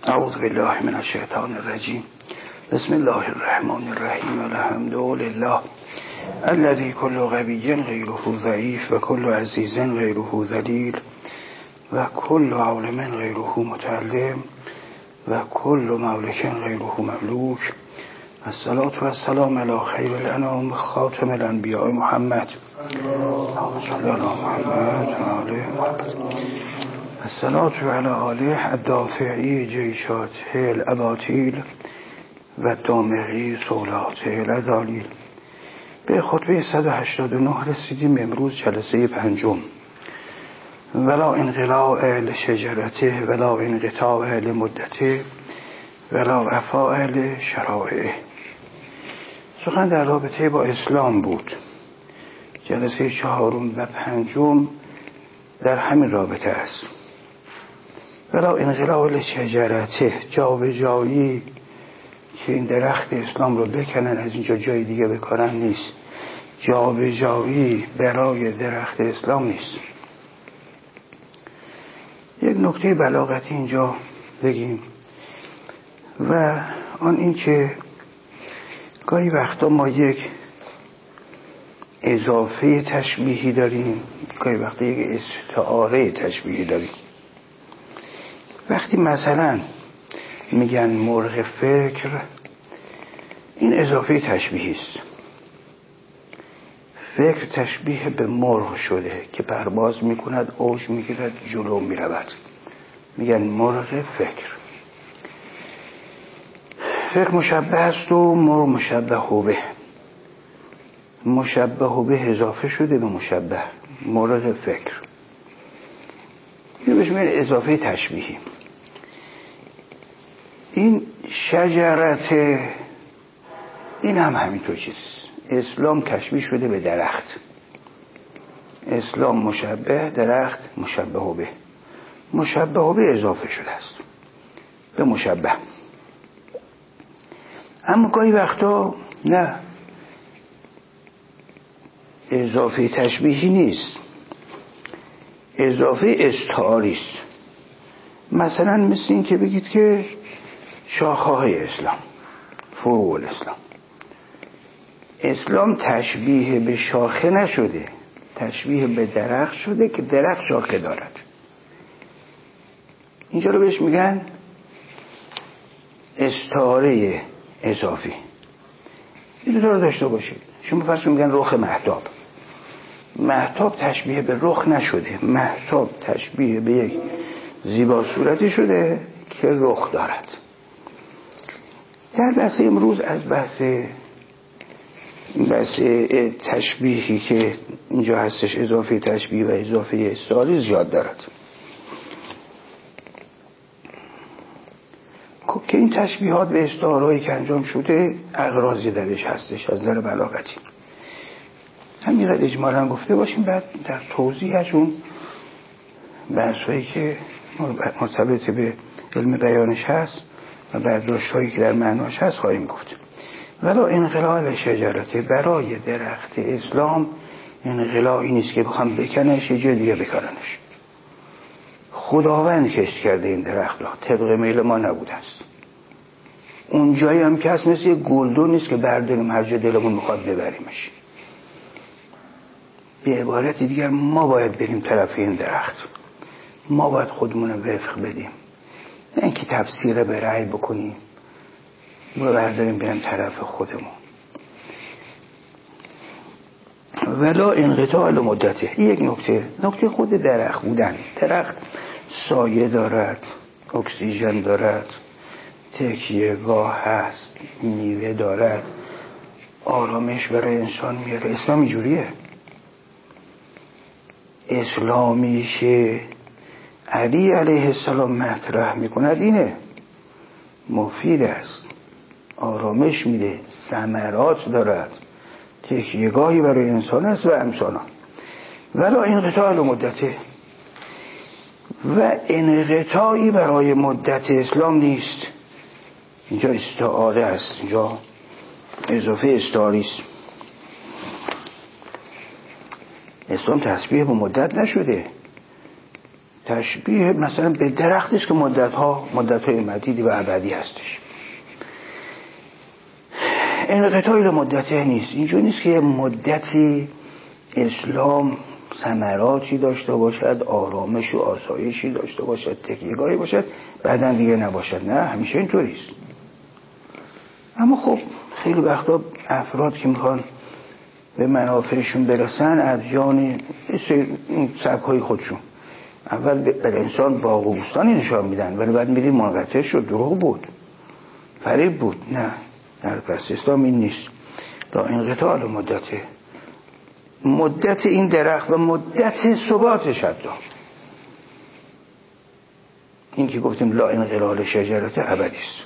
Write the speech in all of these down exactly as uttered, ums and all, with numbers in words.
اعوذ بالله من الشیطان الرجیم. بسم الله الرحمن الرحیم. الحمد لله الذي كل غبي غيره ضعيف و كل عزيز غيره ذليل و كل عالم غيره متعلم و كل مملك غيره مملوك. الصلاة والسلام على خير الانام خاتم الانبیاء محمد صلی الله علیه و آله. الصلاة على آله الدافعی جیشاته الاباطیل و دامغی صولاته الازالیل. به خطبه صد و هشتاد و نه رسیدیم. امروز جلسه پنجم. ولا انقلاع لشجرته ولا انقطاع لمدته ولا وفاء لشرائعه. سخن در رابطه با اسلام بود. جلسه چهارم و پنجم در همین رابطه است. ولا انقلاع لشجرته، جا به جایی که این درخت اسلام رو بکنن از اینجا جای دیگه بکنن نیست. جا به جایی برای درخت اسلام نیست. یک نکته بلاغتی اینجا بگیم و آن این که گاهی وقتا ما یک اضافه تشبیهی داریم، گاهی وقتا یک استعاره تشبیهی داریم. وقتی مثلا میگن مرغ فکر، این اضافه تشبیهی است. فکر تشبیه به مرغ شده که پرواز میکند، اوج میگیرد، جلو میرود، میگن مرغ فکر. فکر مشبه است و مرغ مشبه به. مشبه به اضافه شده به مشبه، مرغ فکر. اینو بهش میگن اضافه تشبیهی. این شجرت، این هم همینطور چیزیست. اسلام تشبیه شده به درخت. اسلام مشبه، درخت مشبه به. مشبه به اضافه شده است به مشبه. اما گاهی وقتا نه، اضافه تشبیهی نیست، اضافه استعاری است. مثلا مثل این که بگید که شاخه‌های اسلام، فروع الاسلام. اسلام تشبیه به شاخه نشده، تشبیه به درخت شده که درخت شاخه دارد. اینجا رو بهش میگن استعاره اضافی. این رو داشته باشید. شما فرض میگن رخ مهتاب. مهتاب تشبیه به رخ نشده، مهتاب تشبیه به یک زیبا صورتی شده که رخ دارد. در بحث امروز از بحث بحث تشبیهی که اینجا هستش، اضافه تشبیه و اضافه استعاری زیاد دارد. که این تشبیهات به استعارهایی که انجام شده اغراضی درش هستش از نظر بلاغتی. همینقدر اجمالاً گفته باشیم، بعد در توضیحشون بحثایی که مرتبط به علم بیانش هست و برداشت‌هایی که در معناش هست خواهیم گفت. ولا انقلاع شجرته، برای درخت اسلام انقلاعی نیست که بخوام بکننش یه جای دیگه بکننش. خداوند کشت کرده این درخت را، طبق میل ما نبوده است. اون جایی هم که هست مثل یه گلدون نیست که برداریم هر جا دلمون میخواد ببریمش. به عبارت دیگر ما باید بریم طرف این درخت، ما باید خودمون رو وفق بدیم، نه اینکه تفسیر به رأی بکنیم ما برداریم بریم طرف خودمون. ولا انقطاع لمدته. این یک نکته نکته خود درخت بودن. درخت سایه دارد، اکسیژن دارد، تکیهگاه هست، میوه دارد، آرامش برای انسان میاره. اسلامی جوریه. اسلامی که علی علیه السلام مطرح میکند اینه، مفید است، آرامش میده، ثمرات دارد، تکیهگاهی برای انسان است و امثالان. ولا انقطاع لمدته، و انقطاعی برای مدت اسلام نیست. اینجا استعاره است، اینجا اضافه استعاری است. اسلام تشبیه به مدت نشده، تشبیه مثلا به درختی است که مدت‌ها مدت‌های مدیدی و ابدی هستش. انقطاعی لمدته نیست. اینجور نیست که مدتی اسلام ثمراتی داشته باشد، آرامش و آسایشی داشته باشد، تکیه‌گاهی باشد، بعداً دیگه نباشد. نه، همیشه اینطوریست. اما خب خیلی وقتا افراد که میخوان به منافعشون برسن ادیان سبک‌های خودشون اول به انسان باغ و بوستانی نشان میدن، ولی بعد میدید منقطع شد، دروغ بود، فریب بود. نه، در پس اسلام این نیست. لا انقطاع لمدته، مدت این درخت و مدت ثباتش حتی این که گفتیم لا انقلال شجرت ابدی است.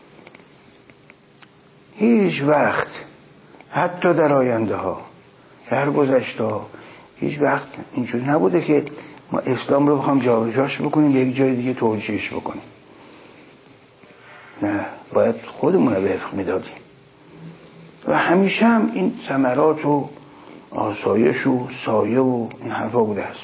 هیچ وقت حتی در آینده ها در گذشته ها هیچ وقت اینجور نبوده که ما اسلام رو بخوام جابجاش بکنیم یک جای دیگه توجیهش بکنیم. نه، باید خودمون رو به وفق میدادیم و همیشه هم این ثمرات و آسایش و سایه و این حرفا بوده است.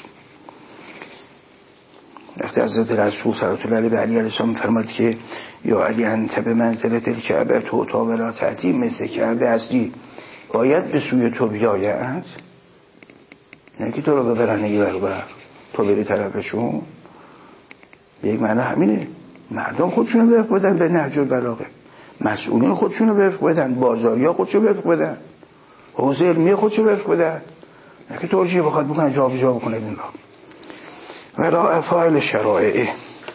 وقتی حضرت رسول صلی الله علیه و علی علیه السلام فرمود که یا علی انت به منزلت الکعبه تو تا ولا تأتی، مثل کعبه هستی باید به سوی تو بیایند، نه که تو رو ببرن نگی بربر تو بری طرفشون. به یک معنی همینه. مردم خودشونو به وفق بدن به نهج البلاغه، مسئولین خودشونو به وفق بدن، بازاریا خودشونو به وفق بدن، حوزه علمی خودشونو به وفق بدن، نه که توجیه بخواد بکنه جا به جا بکنه این را. ولا افعال شرائع،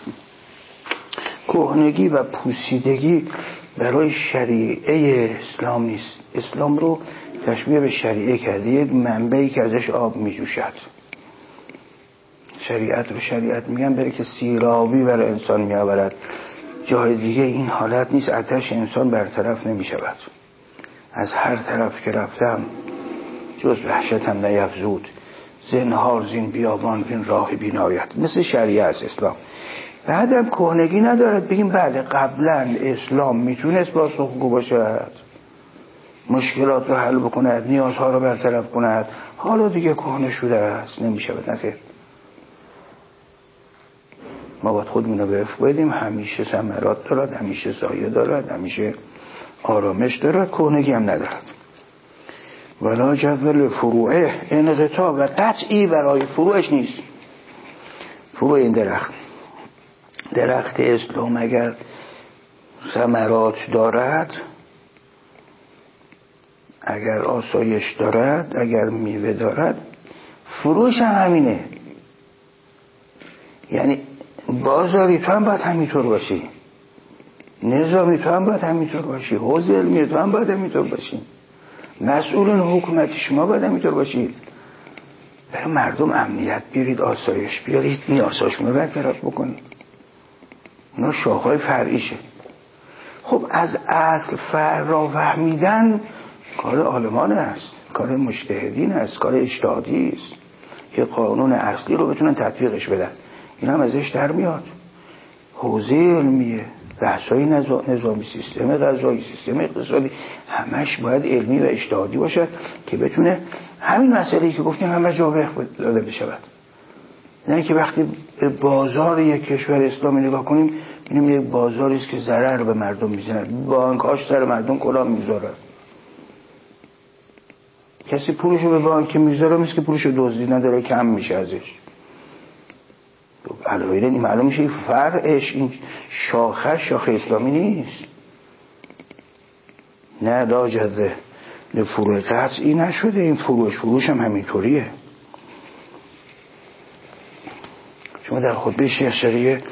کهنگی و پوسیدگی برای شریعه اسلام نیست. اسلام رو تشبیه به شریعه کرده، یک منبعی که ازش آب می جوشد. شریعت رو شریعت میگن برای که سیرابی برای انسان می آورد. جای دیگه این حالت نیست. آتش انسان برطرف نمی شود. از هر طرف که رفتم جز وحشتم نیفزود، زنهار زین بیابان این راه بینایت. مثل شریعه است اسلام. بعدم کهنگی ندارد بگیم بله قبلا اسلام میتونست پاسخگو باشد، مشکلات رو حل بکند، نیازها رو برطرف کند، حالا دیگه کهنه شده است، نمیشه بد. نخیر، ما باید خودمون رو به وفق بدیم. همیشه ثمرات دارد، همیشه سایه دارد، همیشه آرامش دارد، کهنگی هم ندارد. ولا جذل فروعه، انقطاع و قطعی برای فروعش نیست. فروع این درخت درخت اسلام اگر ثمرات دارد، اگر آسایش دارد، اگر میوه دارد، فروعش هم همینه. یعنی بازاری تو هم باید همینطور باشی، نظامی تو هم باید همینطور باشی، حوزه علمی تو هم باید همینطور باشی، مسئولین حکومتی شما باید همینطور باشید. برای مردم امنیت بیارید، آسایش بیارید، نیازشون رو برطرف بکنید. اینا شاخه‌های فرعیشه. خب از اصل فرع را فهمیدن کار عالمان است، کار مجتهدین است، کار اجتهادی است که قانون اصلی رو بتونن تطبیقش بدن. این هم ازش در میاد. حوزه علمیه، بحث‌های نظامی، سیستم قضایی، سیستم اقتصادی، همش باید علمی و اجتهادی باشه که بتونه همین مسئله‌ای که گفتیم همه جا داده بشود. نه که وقتی به بازار یک کشور اسلامی نگاه کنیم ببینیم یک بازاری است که ضرر به مردم میزنه، بانک‌هاش سر مردم کلاه میذاره. کسی پولشو به بانک میذاره مثل که پولشو دزدی نداره، کم میشه ازش. علاوه بر این معلوم میشه فرعش، این شاخه شاخه اسلامی نیست. نه، لا جذه لفروع قطعی نشده. این فروش فروش هم همینطوریه. شما در خطبه شیخ شریعه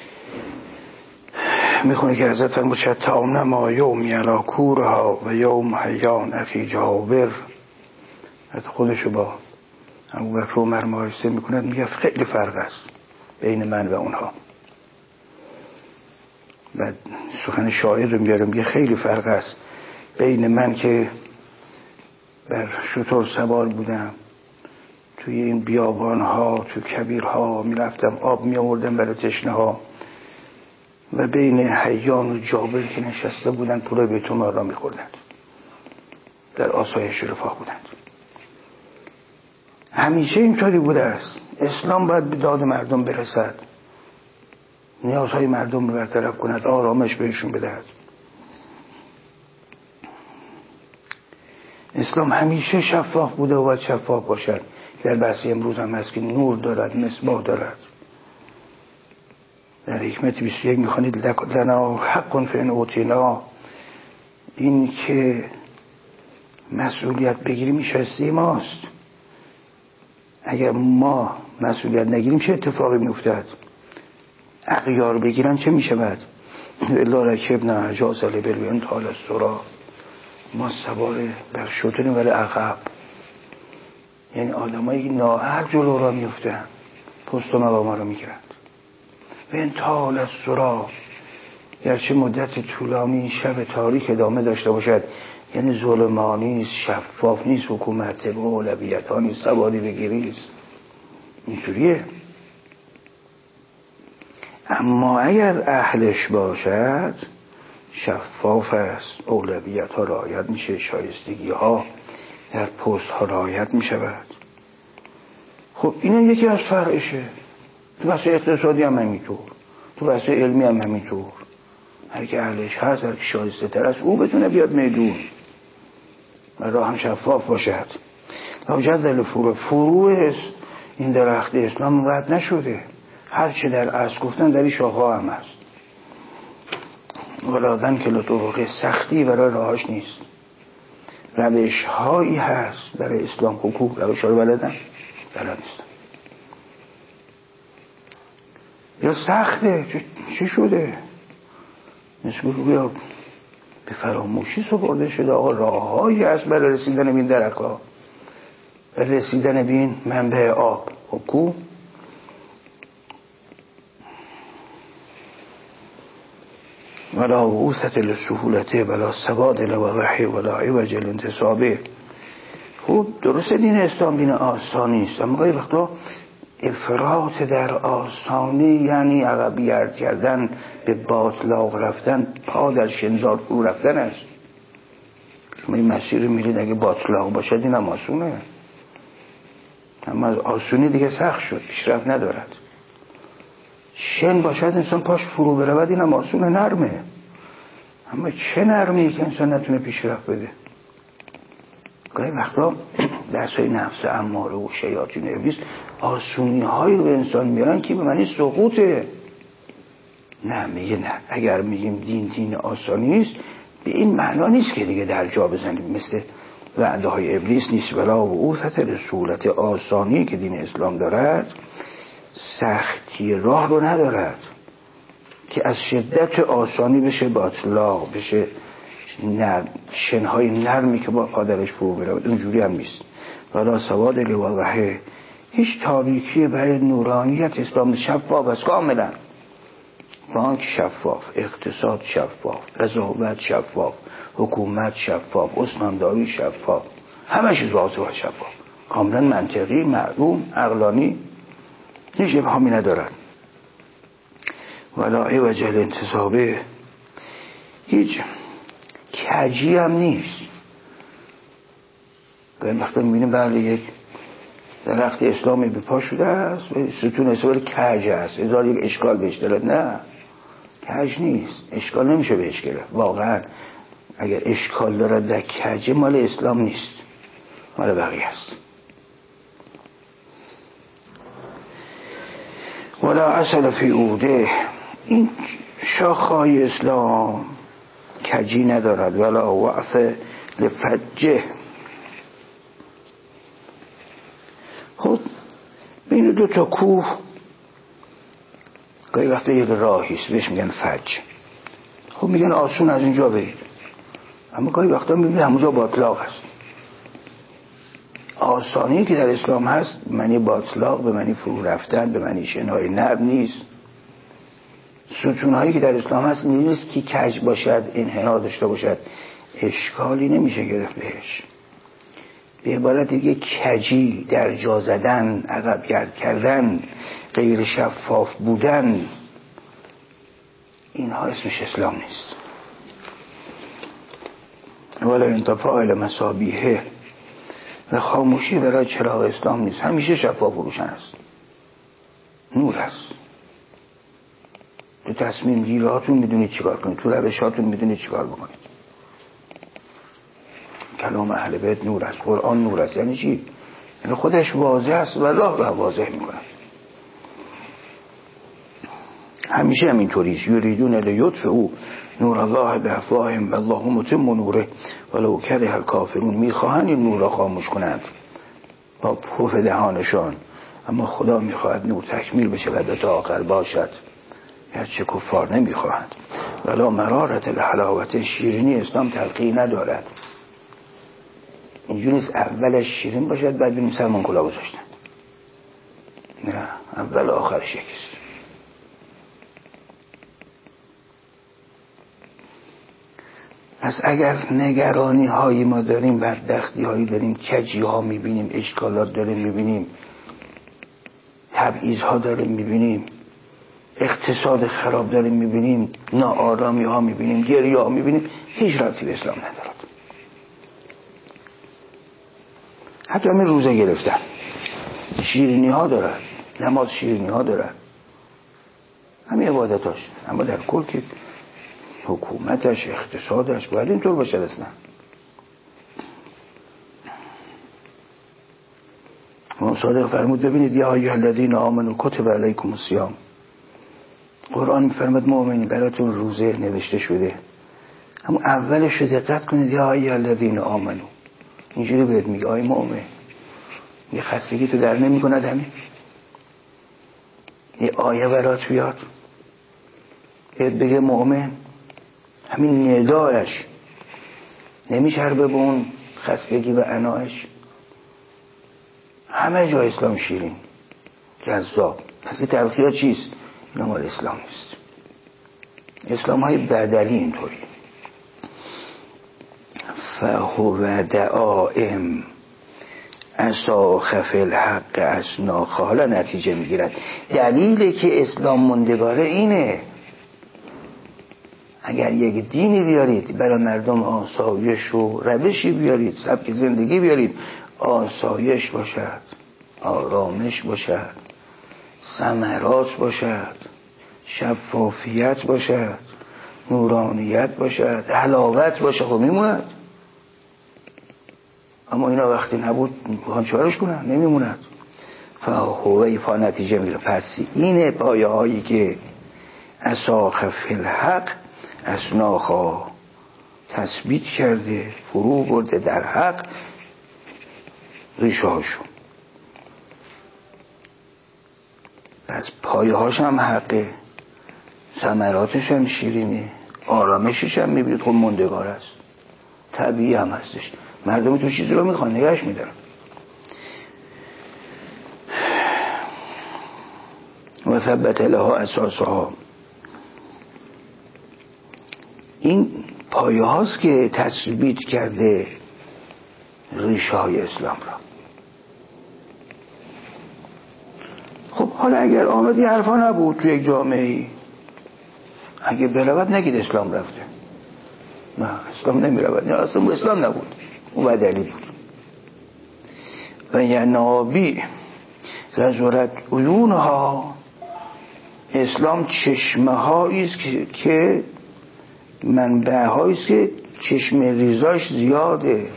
میخونه که حضرت فرمود شتام نما یوم یلا کورها و یوم حیان اخی جابر. حتی خودشو با ابوبکر و عمر مقایسه میکنه، میگه خیلی فرق است بین من و اونها. بعد سخن شاعر رو میاره، میگه خیلی فرق است بین من که بر شتر سوار بودم توی این بیابان ها، توی کبیر ها میرفتم آب میآوردم برای تشنه ها، و بین حیان و جابر که نشسته بودن پول بیت المال را میخوردند، در آسایش رفاه بودند. همیشه اینطوری بوده است. اسلام باید به داد مردم برسد، نیازهای مردم رو برطرف کند، آرامش بهشون بدهد. اسلام همیشه شفاف بوده و باید شفاف باشد. در بحث امروز هم هست که نور دارد، مصباح دارد. در حکمت بیست و یک میخوانید لنا حق فإن اوتینا، این که مسئولیت بگیریم شایسته ماست. اگر ما مسئولیت نگیریم چه اتفاقی میافتد؟ اغیار بگیرن چه میشود؟ الا رکبنا جازل بالبین طال السرا، ما سوار بر شتریم ولی عقب. یعنی آدمایی که نااهل جلو را میفتن، پست و مقام رو میگیرند. بین طال السرا، گرچه مدت طولانی شب تاریک ادامه داشته باشد، یعنی ظلمانی نیست، شفاف نیست، حکومت به اولویت ها نیست، سواری بگیریست، اینجوریه. اما اگر اهلش باشد شفاف است، اولویت ها رعایت میشه، شایستگی ها در پست ها رعایت میشود. خب این یکی از فرعشه. تو بحث اقتصادی هم همینطور، تو بحث علمی هم همینطور. هر که اهلش هست، هر که شایسته تر است، او بتونه بیاد میدون و راه هم شفاف باشد. لاجدل فروع فروع این درخت اسلام رد نشده. هر چه در اصل گفتن در این شاخه هم هست. ولادن که لطوقه سختی برای راهاش نیست. روش هایی هست برای اسلام. حقوق روش ها رو بلدن؟ بلد نیستن. یا سخته، چی شده؟ مثل بیا به فراموشی سپرده شده. آقا راه هایی هست برای رسیدن به این درک ها، برای رسیدن به این منبع آب. حقوق ولا وعوثت لسهولته ولا سواد لوضحه ولا عوج الانتصابه. خوب درسته دین اسلام دین آسانی است، اما گاهی وقتا افراط در آسانی یعنی عقبیت کردن، به باطلاق رفتن، پا در شنزار فرو رفتن است. شما این مسیر میرید اگه باطلاق باشد این هم آسونه، اما از آسونی دیگه سخت شد، پیشرفت ندارد. شن باشد انسان پاش فرو برود این هم آسونه، نرمه. اما چه نرمی که انسان نتونه پیشرفت بده. گاهی وقتا دستای نفس اماره و شیاطین ابلیس آسونی هایی رو به انسان میارن که به معنی سقوطه. نه میگه نه، اگر میگیم دین دین آسانی است به این معنا نیست که دیگه در جا بزنیم، مثل وعده های ابلیس نیست. ولا و اوثت رسولت آسانی که دین اسلام دارد سختی راه رو ندارد که از شدت آسانی بشه باطلاق بشه، نرم شنهای نرمی که با پادرش فرو برود. اونجوری هم نیست. ولا سواد لوضحه، هیچ تاریکی باید نورانیت اسلام شفاف است کاملا. بانک شفاف، اقتصاد شفاف، قضاوت شفاف، حکومت شفاف، استانداری شفاف، همه چیز واضح و شفاف، کاملا منطقی، معلوم، عقلانی، هیچ ابهامی ندارد. ولا عوج الانتصابه، هیچ کجی هم نیست. گاهی وقتا میبینیم بله یک درخت اسلامی به پا شده است و ستون استوار کج است، ازار یک اشکال بهش دارد. نه، کج نیست، اشکال نمیشه بهش گرفت. واقعا اگر اشکال دارد در کجه مال اسلام نیست، مال بقیه است. ولا اصل فی اوده، این شاخهای اسلام کجی ندارد. ولا وعث لفجه، خب بین دو تا کوه گاهی وقتا یک راهیست بهش میگن فج. خب میگن آسون از اینجا برید، اما گاهی وقتا میبینید همونجا باطلاق هست. آسانی که در اسلام هست معنی باطلاق به معنی فرو رفتن، به معنی شنهای نرم نیست. ستونهایی که در اسلام هست نیست که کج باشد، انحنا داشته باشد، اشکالی نمیشه گرفت بهش. به عبارت دیگه کجی، در جا زدن، عقب گرد کردن، غیر شفاف بودن، اینها اسمش اسلام نیست. ولا انتفاع المصابیح، و خاموشی برای چراغ اسلام نیست، همیشه شفاف و روشن است، نور است. تو تصمیم گیری هاتون میدونید چیکار کنید، تو روش هاتون میدونید چیکار بکنید. کلام اهل بیت نور است، قرآن نور است. یعنی چی؟ یعنی خودش واضح است و راه را واضح میکند. همیشه همینطوری است. یریدون لیطفئوا نور الله بافواههم والله متم نوره ولو کره الکافرون. میخواهند این نور را خاموش کنند با پف دهانشان، اما خدا میخواهد نور تکمیل بشه و تا آخر باشد، گرچه کفار نمیخواهند. ولا مرارت الحلاوت. شیرینی اسلام تلقی ندارد. اینجوری نیست اولش شیرین باشد بعد ببینیم سرمان کلا گذاشتن. نه، اول آخرش یکیست. پس اگر نگرانی هایی ما داریم، بدبختی هایی داریم، کجی ها میبینیم، اشکالات داریم میبینیم، تبعیض ها داریم میبینیم، اقتصاد خراب داریم میبینیم، ناآرامی ها میبینیم، گریه ها میبینیم، هیچ ربطی به اسلام ندارد. حتی همین روزه گرفتن شیرینی ها دارد، نماز شیرینی ها دارد، همین عبادتاش، اما در کل که حکومتش، اقتصادش باید اینطور باشد. اصلا امام صادق فرمود ببینید یا ایها الذین آمنوا کتب علیکم الصیام. قرآن میفرماد مؤمنین براتون روزه نوشته شده، اما اولش رو دقت کنید یا ایها الذین آمنوا. اینجوری بهت میگه آی مؤمن، یه خستگی تو در نمی کند همین؟ یه آیه برات بیاد بهت بگه مؤمن، همین ندایش نمیشربه به اون خستگی و عنایش؟ همه جا اسلام شیرین جذاب. پس این تلخی ها چیست؟ اینا مال اسلام نیست. اسلام های بدلی اینطوری فهو دعائم اساخف الحق اسناخ. حالا نتیجه میگیرد. دلیلی که اسلام مندگاره اینه، اگر یک دینی بیارید برای مردم آسایش و روشی بیارید، سبک زندگی بیارید، آسایش باشد، آرامش باشد، ثمرات باشد، شفافیت باشد، نورانیت باشد، حلاوت باشه، خب میموند. اما اینا وقتی نبود میخوان چارش کنن، نمیموند. فهوی فا نتیجه میگه. پس اینه پایه هایی که اساخف الحق اسناخا تثبیت کرده، فرو برده در حق ریشه هاشون. پس پایه هاش هم حقه، ثمراتش هم شیرینه، آرامشش هم میبینید خب مندگار است، طبیعی هم هستش. مردمی تو چیزی رو میخوان نگهش میدارن. و ثبت لها اساسها. این پایه هاست که تثبیت کرده ریشه های اسلام را. خب حالا اگر آمد این حرفا نبود تو یک جامعه، اگه برود نگید اسلام رفته. نه، اسلام نمی رود، نه اصلا اسلام نبود، اون بدلی بود. و ینابی غزورت عیونها. اسلام چشمه هاییست که, که منبع هاییست که چشم ریزاش زیاده،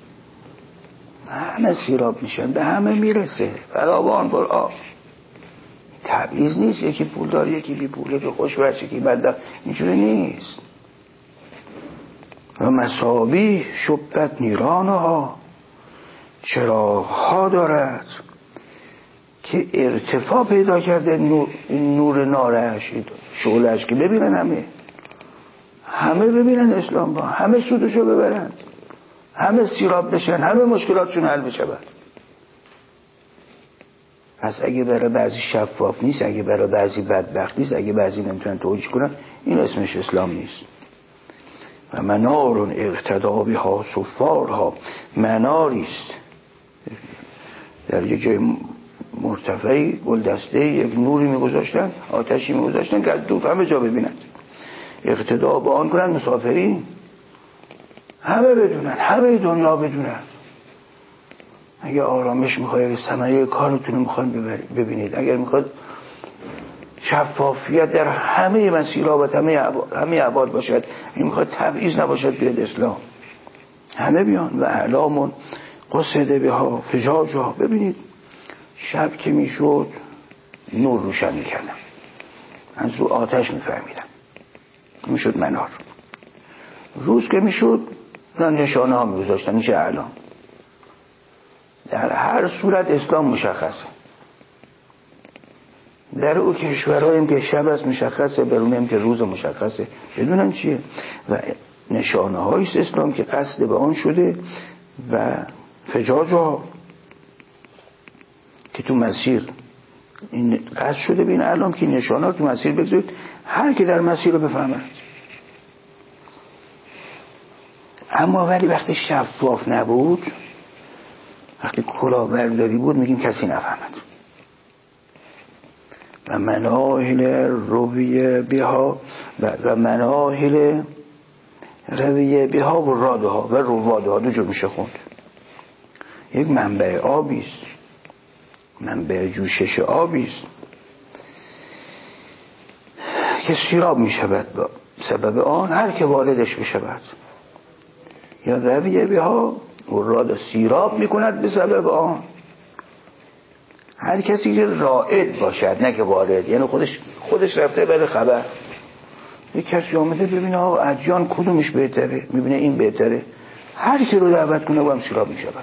همه سیراب میشن، به همه میرسه، فراوان پر آب. تبعیض نیست، یکی پول داره یکی بی پوله، که خوش بچه یکی بده، اینجوری نیست. و مصابیح شبت نیرانها. چراغ ها دارد که ارتفاع پیدا کرده نور, نور نارش، شعلهش، که ببینن همه همه ببینن اسلام با همه سودشو ببرن، همه سیراب بشن، همه مشکلاتشون حل بشه. پس اگه برای بعضی شفاف نیست، اگه برای بعضی بدبخت نیست، اگه بعضی نمیتونن توجیه کنن، این اسمش اسلام نیست. و منارون اقتدا بها صفارها. مناریست در یک جای مرتفعی گلدسته یک نوری میگذاشتن، آتشی میگذاشتن که از دور همه جا ببینند، اقتدا با آن کنند مسافرین، همه بدونن، همه دنیا بدونن. اگه آرامش میخواید، ثمره کارتون رو میخواید ببینید، اگر میخواید شفافیت در همه مسیرها و همه همه ابعاد باشد، این میخواد تبعیض نباشد، بیاد اسلام همه بیان. و اعلامون قصده بها فجاجها. ببینید شب که میشد نور روشن میکردم، از رو آتش میفهمیدم، میشد منار. روز که میشد نشانه ها میگذاشتم، میشه اعلام. در هر صورت اسلام مشخصه. در او کشورهایم که شب است مشخصه، برونیم که روز مشخصه، بدونم چیه. و نشانه هایست اسلام که قصد به آن شده. و فجاجها که تو مسیر این قصد شده به این اعلام که نشانه ها تو مسیر بگذارید، هر که در مسیر رو بفهمد. اما ولی وقتی شفاف نبود، وقتی کلاهبرداری بود، میگیم کسی نفهمد. و مناهل رویه بها و مناهل رویه بها و رادها و روادها دو جور میشه خوند. یک منبع آبیست، منبع جوشش آبیست که سیراب میشود با سبب آن هر که واردش بشود. یا رویه بها و راد سیراب میکند به سبب آن هر کسی که رائد باشد، نه که وارد، یعنی خودش خودش رفته بره خبر. یک کسی آمده ببینه آقا ادیان کدومش بهتره، میبینه این بهتره، هر کی رو دعوت کنه با هم سیراب میشود.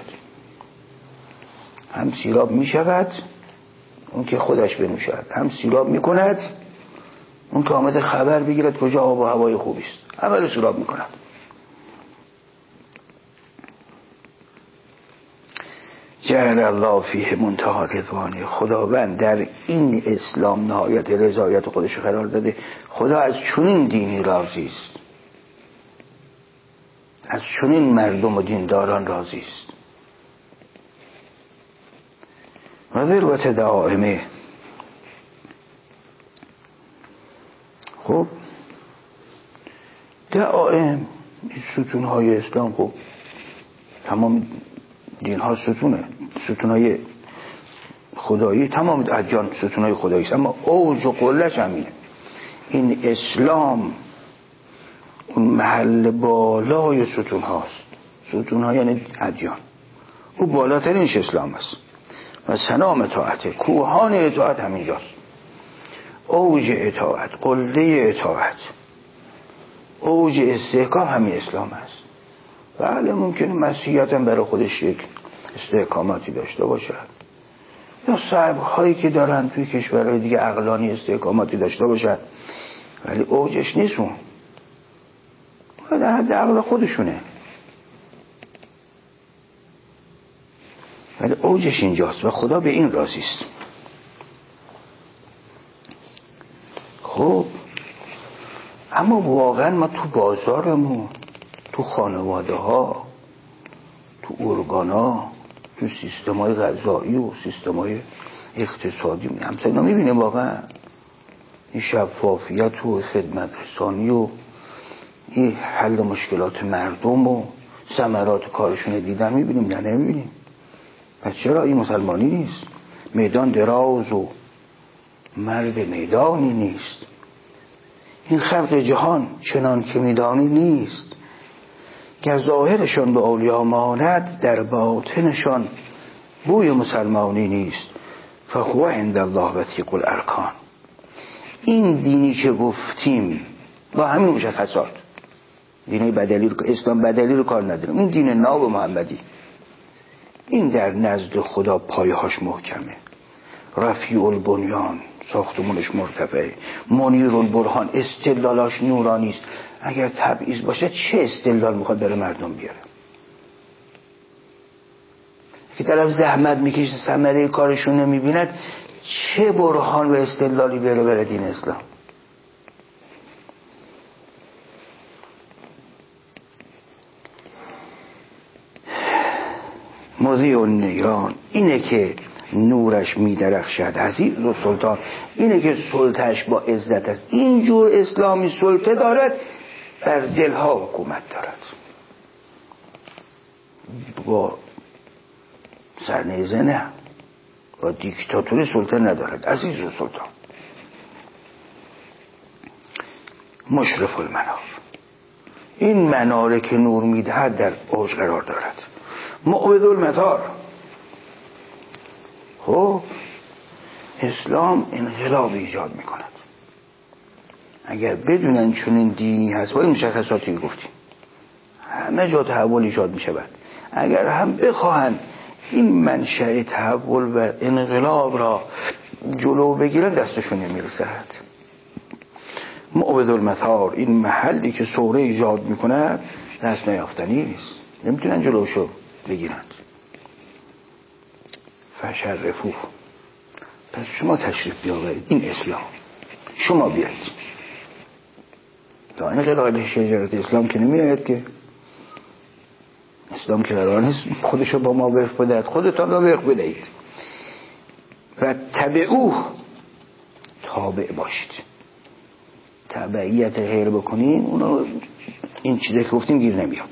هم سیراب میشود اون که خودش بنوشد، هم سیراب میکند اون که آمده خبر بگیرد کجا آب و هوای خوبی است، همه رو سیراب میکند. جعل الله فیه منتهی رضوانه. خداوند در این اسلام نهایت رضایت خودش قرار داده. خدا از چنین دینی راضی است، از چنین مردم و دینداران راضی است. و ذروت دائمه. خب دائم ستونهای اسلام، خب تمام دین ها ستونه، ستونهای خدایی، تمام ادیان ستونهای خدایی است، اما اوج و قله‌اش همینه. این اسلام اون محل بالای ستون هاست. ستون ها یعنی ادیان، او بالاترینش اسلام است. و سنام اطاعت، کوهان اطاعت همینجاست. اوج اطاعت، قله اطاعت، اوج استحکام همین اسلام است. بله ممکنه مسیحیت هم برای خودش یک استحکاماتی داشته باشد، یا صاحب هایی که دارن توی کشورهای دیگه عقلانی استحکاماتی داشته باشد، ولی اوجش نیست. اون در حد عقل خودشونه، ولی اوجش اینجاست و خدا به این راضی است. خب اما واقعا ما تو بازارمون، تو خانواده ها، تو ارگان ها، تو سیستم های غذایی و سیستم های اقتصادی همسایه اینا میبینیم واقعا این شفافیت و خدمت رسانی و این حل مشکلات مردم و ثمرات کارشون دیدن میبینیم نه نمیبینیم؟ پس چرا این مسلمانی نیست؟ میدان دراز و مرد میدانی نیست. این خلق جهان چنان که میدانی نیست. گر ظاهرشان به اولیا ماند، در باطنشان بوی مسلمانی نیست. فهو عند الله وثیق الارکان. این دینی که گفتیم با همین مشخصات، دینی بدلی رو، اسلام بدلی رو کار نداریم، این دین ناب محمدی، این در نزد خدا پایهاش محکمه، رفیع البنیان، ساختمونش مرتفعه، منیر البرهان، استدلالاش نورانی است. اگر تبعیض باشه چه استدلال میخواد بره مردم بیاره؟ که طرف زحمت میکشه ثمره کارشون نمیبیند، چه برهان و استدلالی بیاره بره دین اسلام؟ مضیء النیران، اینه که نورش میدرخشد، عزیز و سلطان، اینه که سلطهش با عزت است. اینجور اسلامی سلطه دارد، بر دلها حکومت دارد، با سرنیزه نه، با دیکتاتوری سلطان ندارد. عزیز و سلطان مشرف المنار، این مناره که نور میدهد در اوج قرار دارد. معبد المطار. خب اسلام انقلاب ایجاد میکند. اگر بدونن چنین دینی هست با این مشخصاتی گفتیم همه جا تحول ایجاد میشود. اگر هم بخواهند این منشأ تحول و انقلاب را جلو بگیرن دستشون نمیرسد. معبد المطار، این محلی که ثوره ایجاد میکند دست نیافتنی است، نمیتونن جلوشو بگیرند. فشرفوه، پس شما تشریف بیاورید، این اسلام، شما بیایید. تا این قلال شجرت اسلام که نمیآید که، اسلام که قرار نیست خودشو با ما وفق بدهد، خودتان را وفق بدهید. و تبعوه، تابع باشید. تبعیت غیر بکنین اونا این چیزی که گفتیم گیر نمیاد.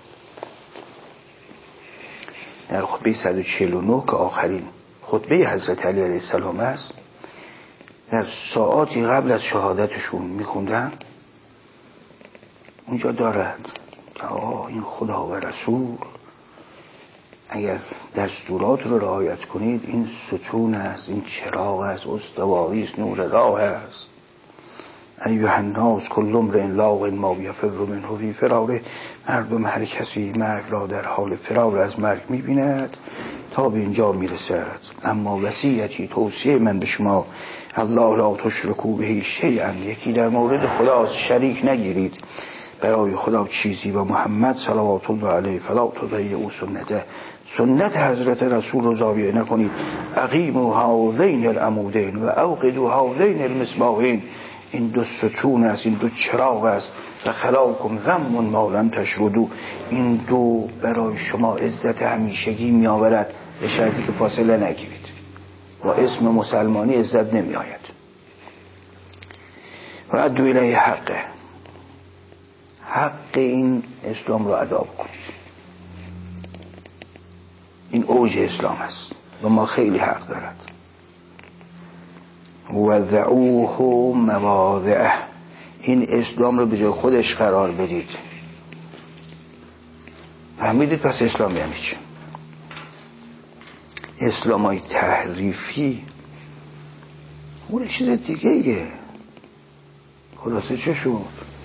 در خطبه صد و چهل و نه که آخرین خطبه حضرت علی علیه السلام است، در ساعاتی قبل از شهادتشون میخوندن، اونجا دارد که آه این خدا و رسول اگر دستورات رو رعایت کنید این ستون است، این چراغ است، استواری است، نور راه است. ایها الناس کل امرئ لاق ما یفر منه فی فراره. مردم هر کسی مرگ را در حال فرار از مرگ میبیند تا به اینجا میرسد. اما وصیتی، توصیه من به شما، الله لا تشرکوا به شیئا، یکی در مورد خدا شریک نگیرید، برای خدا چیزی و محمد صلوات الله علیه فلا تضیعوا سنته، سنت حضرت رسول رو ضایع نکنید. اقیموا هذین العمودین و اوقدوا هذین المصباحین، این دو ستون است، این دو چراغ است. و خلاکم غم ما لم تشردوا، این دو برای شما عزت همیشگی می آورد به شرطی که فاصله نگیرید. با اسم مسلمانی عزت نمی آید. و ادوا الیه حقه، حق این اسلام را ادا کنید. این اوج اسلام است و ما خیلی حق دارد. وضعوه مواضعه، این اسلام رو به جای خودش قرار بدید. فهمیدید پس اسلام یعنی چی؟ اسلام های تحریفی اون چیز دیگه ایه. خلاصه چه شد؟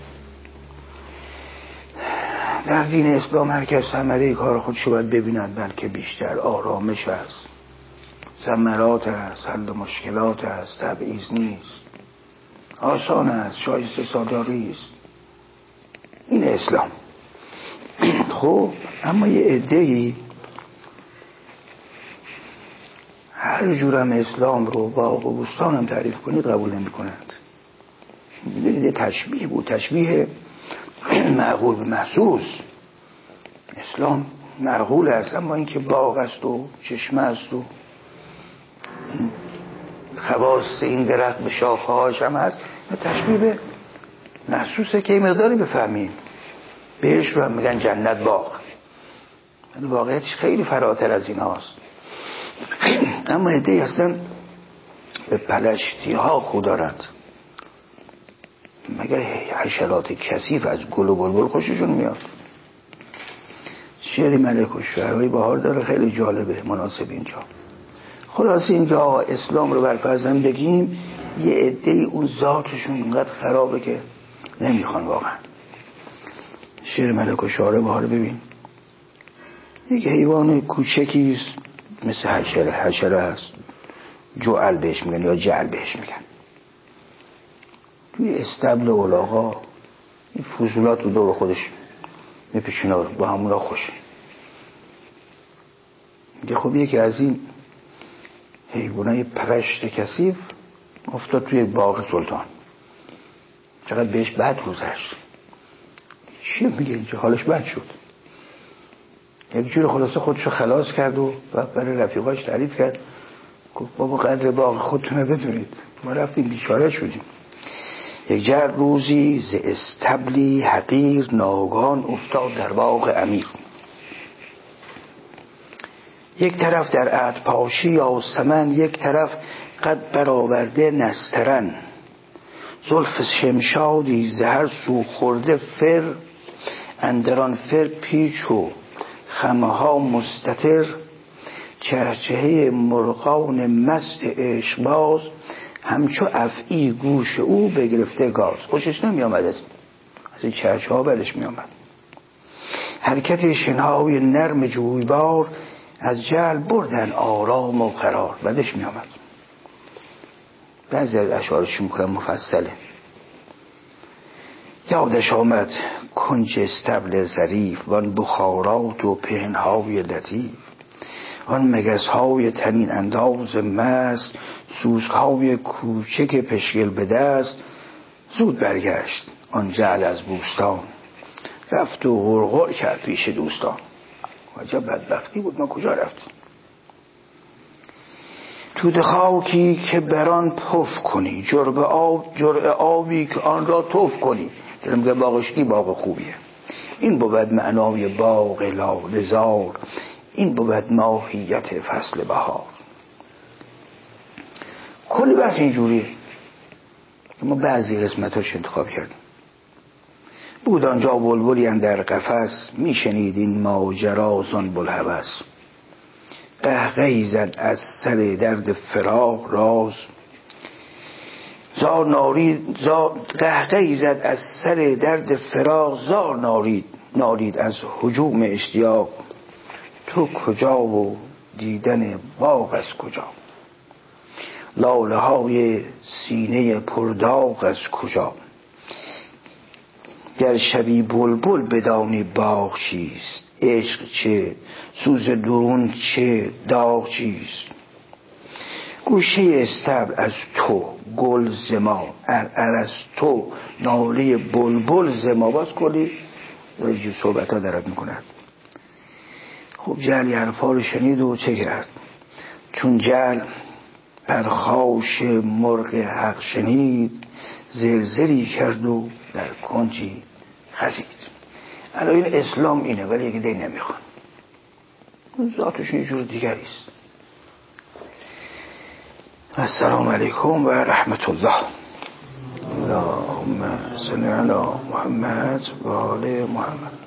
در دین اسلام هر کس ثمره کار خودش باید ببیند، بلکه بیشتر آرامش است، ثمرات است، حل مشکلات است، تبعیض نیست، آسان است، شایسته سالاری است. این اسلام. خب اما یه عده‌ای هر جورم اسلام رو باغ و بستان هم تعریف کنید قبول نمی کنند. میدونید تشبیه بود، تشبیه معقول به محسوس. اسلام معقول است، اما اینکه باغ است و چشمه است و خواص این درخت به شاخه‌هاش هم هست، تشبیه به محسوسه که مقداری بفهمیم. بهش رو هم میگن جنت باغ، ولی واقعیتش خیلی فراتر از این هاست. اما عده‌ای هستن به پلشتی ها خو دارند، مگر حشرات کثیف از گل و بلبل خوششون میاد. شعر ملک الشعرهای بهار داره، خیلی جالبه، مناسب اینجا. خلاصه اینکه آقا اسلام رو برفرضم بگیم، یه عده‌ای اون ذاتشون اینقدر خرابه که نمیخوان واقعا. شعر ملک الشعرهای بهار ببین، یک حیوان کوچکیست مثل حشره، حشره هست، جعل بهش میگن یا جعل بهش میگن. توی استبل اولاغا این فضولات رو دور خودش میپیچونه، با همون را خوش میگه. خب یکی از این حیوانای پرشت کثیف افتاد توی باغ سلطان، چقدر بهش بد گذشت. چیه میگه اینجا؟ حالش بد شد. یک جور خلاصه خودشو خلاص کرد و برای رفیقاش تعریف کرد، گفت بابا قدر باغ خودتونه بدونید، ما رفتیم بیچاره شدیم. یک جر روزی ز استبلی حقیر ناگان افتاد در باغ امیر. یک طرف در عهد پاشی یا سمن، یک طرف قد برآورده نسترن. زلف شمشادی زهر سو خورده فر، اندران فر پیچ و خمها مستتر. چهچهه مرغان مست عشقباز، همچو افعی گوش او بگرفته گاز. خوشش نمی آمد از این چهچه ها، بدش می آمد. حرکت شنهای نرم جویبار، از جهل بردن آرام و قرار. بدش می آمد. بعضی از اشعارش میکنم مفصله. یادش آمد کنج استبل ظریف، وان بخارات و پهنهای لطیف. آن مگسهای تنین انداز مست، سوسکهای کوچک پشگل به دست. زود برگشت آن جعل از بوستان، رفت و غرغر کرد پیش دوستان. عجب بدبختی بود، ما کجا رفتیم؟ توده خاکی که بران پف کنی، جرعه آب جرعه آبی که آن را توف کنی. دلم میگه باغش کی باغ خوبیه. این بود معنای باغ لاله زار، این بود ماهیت فصل بهار. کلی بحث اینجوریه، ما بعضی قسمتاش انتخاب کردیم. بود آنجا بلبلی اندر قفس، میشنید این ماجرا زان بوالهوس. قهقهی زد از سر درد فراق راز، زار نارید زار قهقهی زد از سر درد فراق. زار نارید نارید از هجوم اشتیاق. تو کجا و دیدن باغ از کجا، لاله های سینه پرداغ از کجا. گر شبی بلبل بدانی باغ چیست، عشق چه سوز درون چه داغ چیست. گوشه استبل از تو گل زما، ارعر از تو ناله بلبل زما. باز کلی رجی صحبت ها درد میکند. خب جعل حرفا رو شنید و چه کرد؟ چون جعل پرخاش مرغ حق شنید، زلزلی کرد و در کنجی خزید. الان این اسلام اینه، ولی یکی دی نمیخوان. ذاتشون یه جور دیگریست. السلام علیکم و رحمت الله. اللهم صل علی محمد و آل محمد.